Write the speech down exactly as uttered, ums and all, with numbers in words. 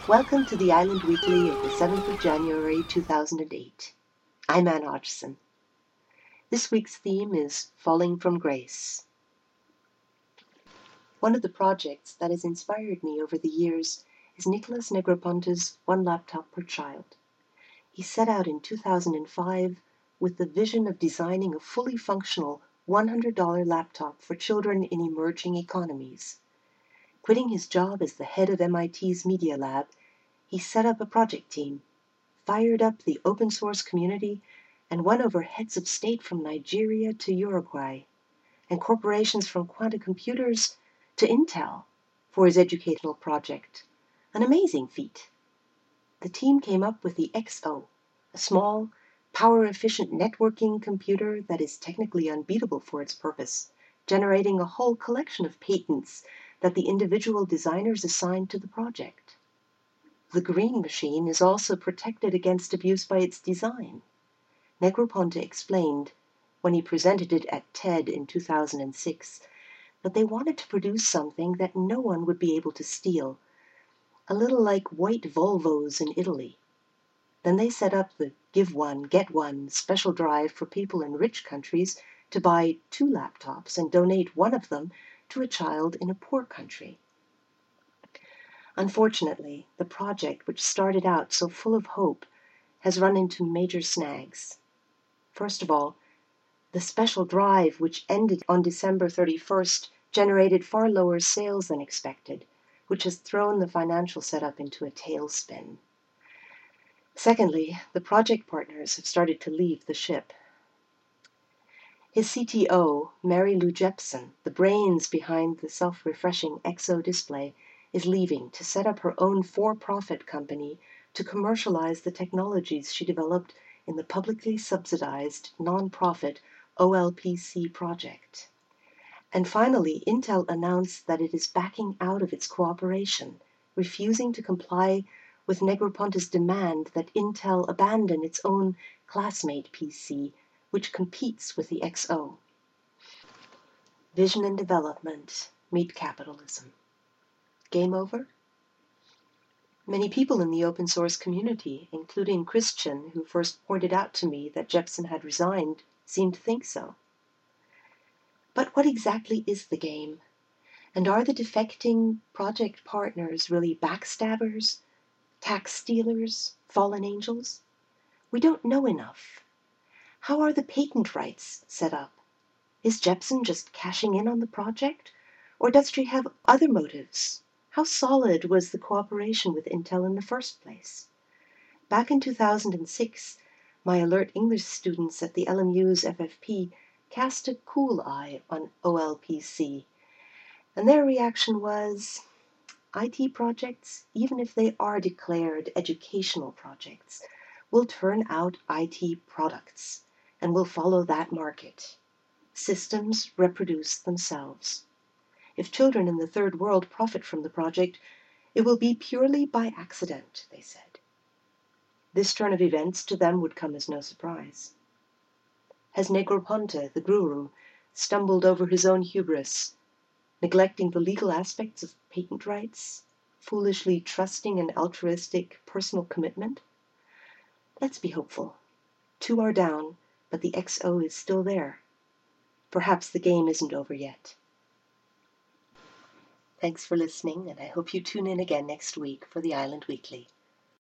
Welcome to the Island Weekly of the seventh of January two thousand eight. I'm Anne Hodgson. This week's theme is Falling from Grace. One of the projects that has inspired me over the years is Nicholas Negroponte's One Laptop per Child. He set out in two thousand five with the vision of designing a fully functional one hundred dollar laptop for children in emerging economies. Quitting his job as the head of M I T's Media Lab, he set up a project team, fired up the open source community, and won over heads of state from Nigeria to Uruguay, and corporations from Quanta Computers to Intel for his educational project. An amazing feat. The team came up with the X O, a small, power-efficient networking computer that is technically unbeatable for its purpose, generating a whole collection of patents that the individual designers assigned to the project. The green machine is also protected against abuse by its design. Negroponte explained, when he presented it at TED in two thousand six, that they wanted to produce something that no one would be able to steal, a little like white Volvos in Italy. Then they set up the Give One, Get One special drive for people in rich countries to buy two laptops and donate one of them to a child in a poor country. Unfortunately, the project, which started out so full of hope, has run into major snags. First of all, the special drive, which ended on December thirty-first, generated far lower sales than expected, which has thrown the financial setup into a tailspin. Secondly, the project partners have started to leave the ship. His C T O, Mary Lou Jepson, the brains behind the self-refreshing X O display, is leaving to set up her own for-profit company to commercialize the technologies she developed in the publicly subsidized non-profit O L P C project. And finally, Intel announced that it is backing out of its cooperation, refusing to comply with Negroponte's demand that Intel abandon its own Classmate P C, which competes with the X O. Vision and development meet capitalism. Game over? Many people in the open source community, including Christian, who first pointed out to me that Jepson had resigned, seem to think so. But what exactly is the game? And are the defecting project partners really backstabbers, tax stealers, fallen angels? We don't know enough. How are the patent rights set up? Is Jepson just cashing in on the project? Or does she have other motives? How solid was the cooperation with Intel in the first place? Back in two thousand six, my alert English students at the L M U's F F P cast a cool eye on O L P C, and their reaction was, I T projects, even if they are declared educational projects, will turn out I T products and will follow that market. Systems reproduce themselves. If children in the third world profit from the project, it will be purely by accident, they said. This turn of events to them would come as no surprise. Has Negroponte, the guru, stumbled over his own hubris, neglecting the legal aspects of patent rights, foolishly trusting an altruistic personal commitment? Let's be hopeful. Two are down, but the X O is still there. Perhaps the game isn't over yet. Thanks for listening, and I hope you tune in again next week for the Island Weekly.